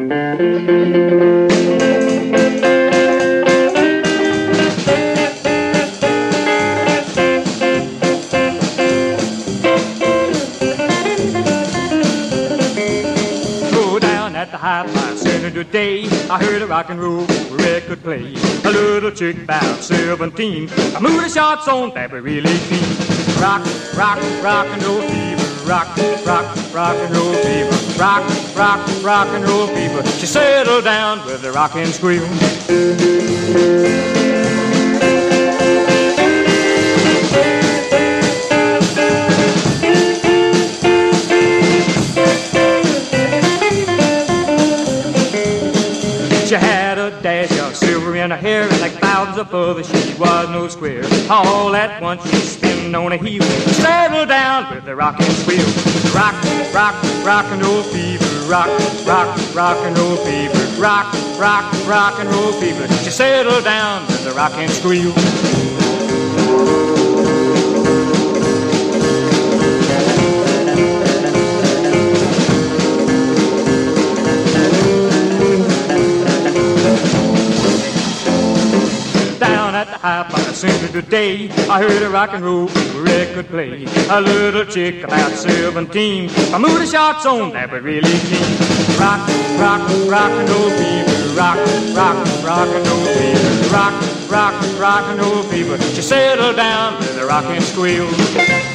Today I heard a rock and roll record play. A little chick about 17. I moved the shots on that were really clean. Rock, rock, rock and roll fever. Rock, rock, rock and roll fever. Rock, rock, rock and roll fever. She settled down with the rock and squeal. She had a dash of silver in her hair, and like thousands of others, she was no square. All at once she spun on a heel, settled down with the rock and squeal. Rock, rock, rock and roll fever. Rock, rock, rock and roll fever. Rock, rock, rock and roll fever. She settled down with the rock and squeal. At the Hi-Fi Center today, I heard a rock and roll record play. A little chick about 17. I moved the shots on that were really keen. Rock, rock, rock and roll fever. Rock, rock, rock and roll fever. Rock, rock, rock and roll fever. She settled down with a rock and squeal.